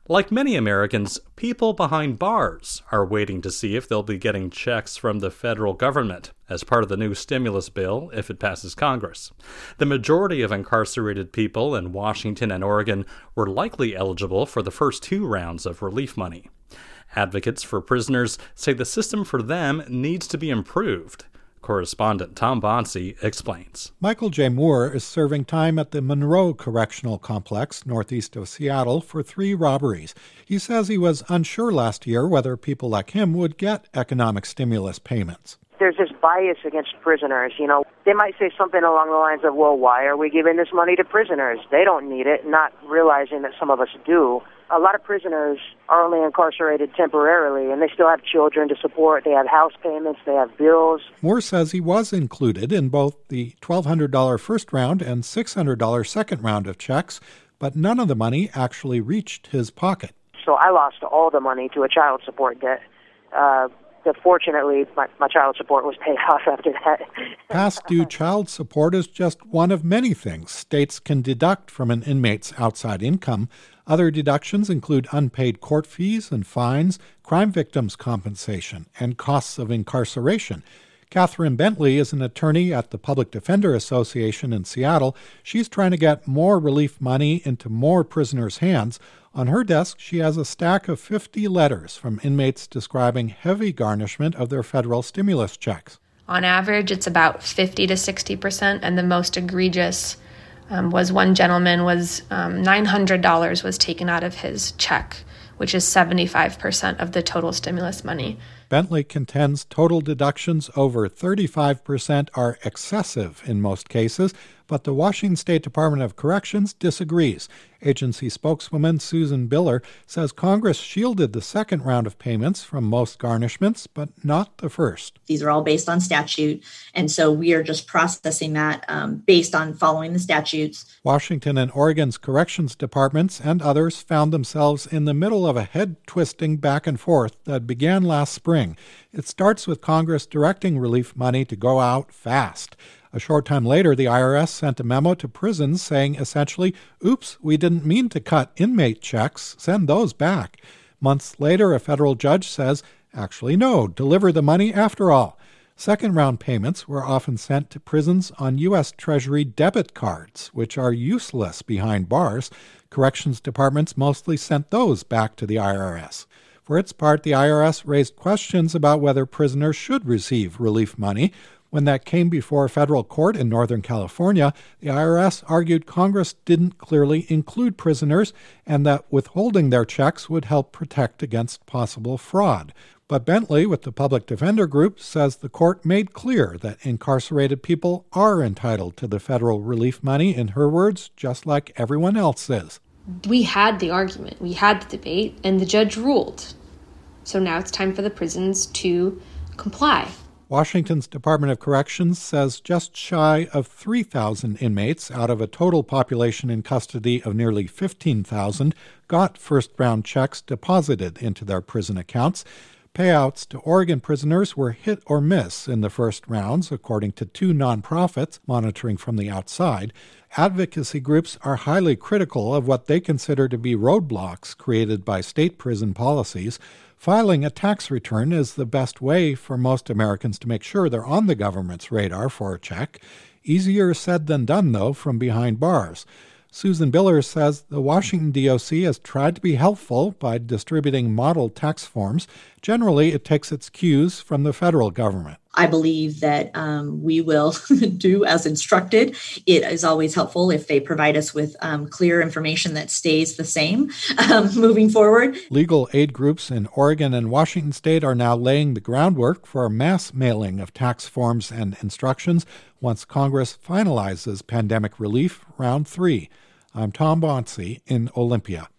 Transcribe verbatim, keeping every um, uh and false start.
Like many Americans, people behind bars are waiting to see if they'll be getting checks from the federal government as part of the new stimulus bill if it passes Congress. The majority of incarcerated people in Washington and Oregon were likely eligible for the first two rounds of relief money. Advocates for prisoners say the system for them needs to be improved. Correspondent Tom Bonsi explains. Michael J. Moore is serving time at the Monroe Correctional Complex, northeast of Seattle, for three robberies. He says he was unsure last year whether people like him would get economic stimulus payments. There's this bias against prisoners. You know, they might say something along the lines of, well, why are we giving this money to prisoners? They don't need it, not realizing that some of us do. A lot of prisoners are only incarcerated temporarily, and they still have children to support. They have house payments. They have bills. Moore says he was included in both the twelve hundred dollars first round and six hundred dollars second round of checks, but none of the money actually reached his pocket. So I lost all the money to a child support debt. Uh, Fortunately, my, my child support was paid off after that. Past due child support is just one of many things states can deduct from an inmate's outside income. Other deductions include unpaid court fees and fines, crime victims' compensation, and costs of incarceration. Catherine Bentley is an attorney at the Public Defender Association in Seattle. She's trying to get more relief money into more prisoners' hands. On her desk, she has a stack of fifty letters from inmates describing heavy garnishment of their federal stimulus checks. On average, it's about fifty to sixty percent, and the most egregious um, was one gentleman was um, nine hundred dollars was taken out of his check, which is seventy-five percent of the total stimulus money. Bentley contends total deductions over thirty-five percent are excessive in most cases, but the Washington State Department of Corrections disagrees. Agency spokeswoman Susan Biller says Congress shielded the second round of payments from most garnishments, but not the first. These are all based on statute, and so we are just processing that um, based on following the statutes. Washington and Oregon's corrections departments and others found themselves in the middle of a head-twisting back and forth that began last spring. It starts with Congress directing relief money to go out fast. A short time later, the I R S sent a memo to prisons saying essentially, oops, we didn't mean to cut inmate checks, send those back. Months later, a federal judge says, actually no, deliver the money after all. Second-round payments were often sent to prisons on U S Treasury debit cards, which are useless behind bars. Corrections departments mostly sent those back to the I R S. For its part, the I R S raised questions about whether prisoners should receive relief money. When that came before a federal court in Northern California, the I R S argued Congress didn't clearly include prisoners and that withholding their checks would help protect against possible fraud. But Bentley, with the Public Defender Group, says the court made clear that incarcerated people are entitled to the federal relief money, in her words, just like everyone else is. We had the argument, we had the debate, and the judge ruled. So now it's time for the prisons to comply. Washington's Department of Corrections says just shy of three thousand inmates out of a total population in custody of nearly fifteen thousand got first-round checks deposited into their prison accounts. Payouts to Oregon prisoners were hit or miss in the first rounds, according to two nonprofits monitoring from the outside. Advocacy groups are highly critical of what they consider to be roadblocks created by state prison policies. Filing a tax return is the best way for most Americans to make sure they're on the government's radar for a check. Easier said than done, though, from behind bars. Susan Biller says the Washington D O C has tried to be helpful by distributing model tax forms. Generally, it takes its cues from the federal government. I believe that um, we will do as instructed. It is always helpful if they provide us with um, clear information that stays the same um, moving forward. Legal aid groups in Oregon and Washington State are now laying the groundwork for a mass mailing of tax forms and instructions once Congress finalizes pandemic relief round three. I'm Tom Bonsi in Olympia.